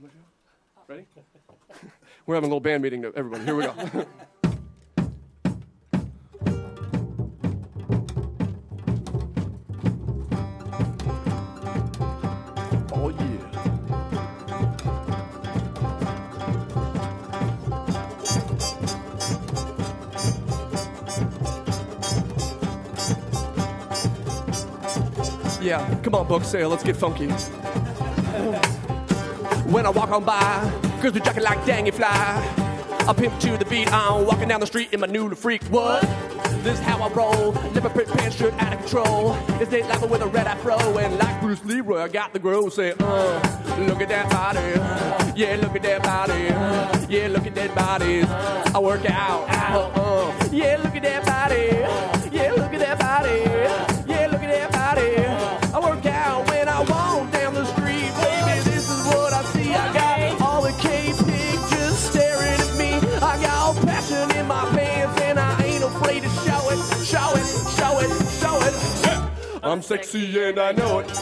Ready? We're having a little band meeting, everybody. Here we go. Oh, yeah. Yeah, come on, book sale, let's get funky. When I walk on by, girls be jacking like dang it fly. I pimp to the beat, I'm walking down the street in my new freak. What? This is how I roll. Never print pants shirt out of control. It's Nate Lapper with a red afro, and like Bruce Leroy, I got the groove. Say, look at that body. Yeah, look at that body. Yeah, look at that body. I work out. Yeah, look at that body. Yeah, look at that body. Yeah, look at that body. I work out when I walk down the street, baby. This is what I see. I got all the K-pictures staring at me. I got all passion in my pants, and I ain't afraid to show it, show it, show it, show it. I'm sexy and I know it.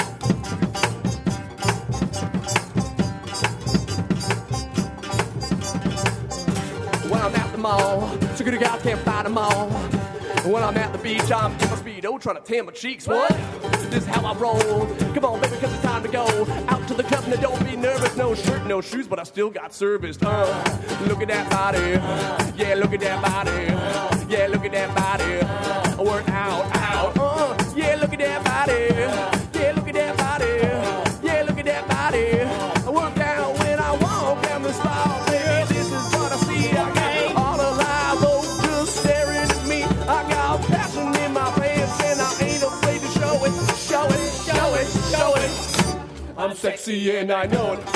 When I'm at the mall, security guys can't find them all. When I'm at the beach, I'm in my Speedo trying to tan my cheeks. What? This is how I roll. Come on, baby, cause it's time to go out to the club. Now don't be nervous. No shirt, no shoes, but I still got serviced. Look at that body. Yeah, look at that body. Yeah, look at that body. I work out. Yeah, look at that body. Yeah, look at that body. Yeah, look at that body. I work out when I walk down the style. Baby, this is what I see. I got all the live oaks just staring at me. I got passion in my pants, and I ain't afraid to show it, show it, show it, show it. I'm sexy and I know it.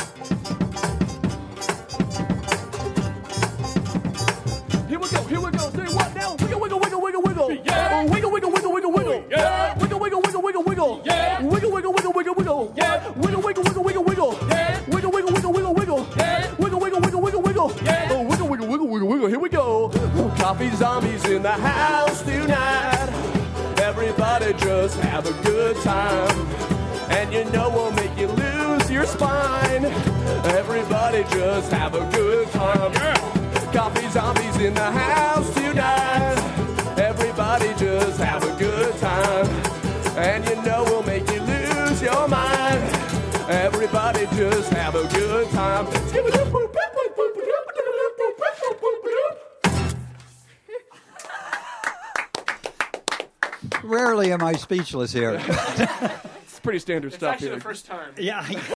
Here we go, say what now? Wiggle, wiggle, wiggle, wiggle, wiggle. Yeah. Wiggle, wiggle, wiggle, wiggle, wiggle. Yeah. Wiggle, wiggle, wiggle, wiggle, wiggle. Yeah. Wiggle, wiggle, wiggle, wiggle, wiggle. Yeah. Wiggle, wiggle, wiggle, wiggle, wiggle. Yeah. Wiggle, wiggle, wiggle, wiggle, wiggle. Yeah. Wiggle, wiggle, wiggle, wiggle, wiggle. Yeah. Oh, wiggle, wiggle, wiggle, wiggle, wiggle. Here we go. Coffee zombies in the house tonight. Everybody just have a good time. And you know we'll make you lose your spine. Everybody just have a good time. Yeah. Coffee zombies in the house tonight. Everybody just have a good time. And you know we'll make you lose your mind. Everybody just have a good time. Rarely am I speechless here. It's pretty standard stuff actually here. the first time. Yeah.